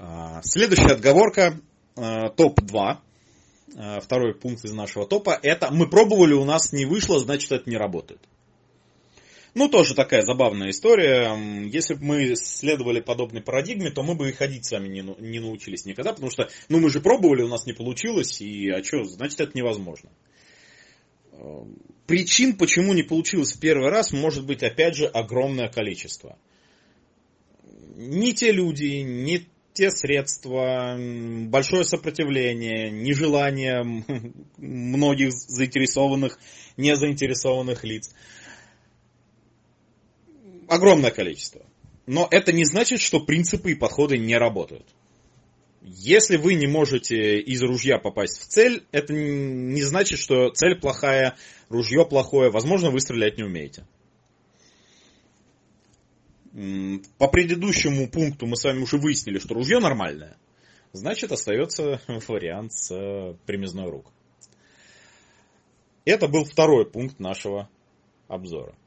Следующая отговорка, топ-2. Второй пункт из нашего топа. Это мы пробовали, у нас не вышло, значит это не работает. Ну, тоже такая забавная история. Если бы мы следовали подобной парадигме, то мы бы и ходить с вами не научились никогда, потому что, мы же пробовали, у нас не получилось, и что, значит это невозможно. Причин, почему не получилось в первый раз, может быть, опять же, огромное количество. Не те люди, не те средства, большое сопротивление, нежелание многих заинтересованных, незаинтересованных лиц. Огромное количество. Но это не значит, что принципы и подходы не работают. Если вы не можете из ружья попасть в цель, это не значит, что цель плохая, ружье плохое. Возможно, вы стрелять не умеете. По предыдущему пункту мы с вами уже выяснили, что ружье нормальное. Значит, остается вариант с примезной рук. Это был второй пункт нашего обзора.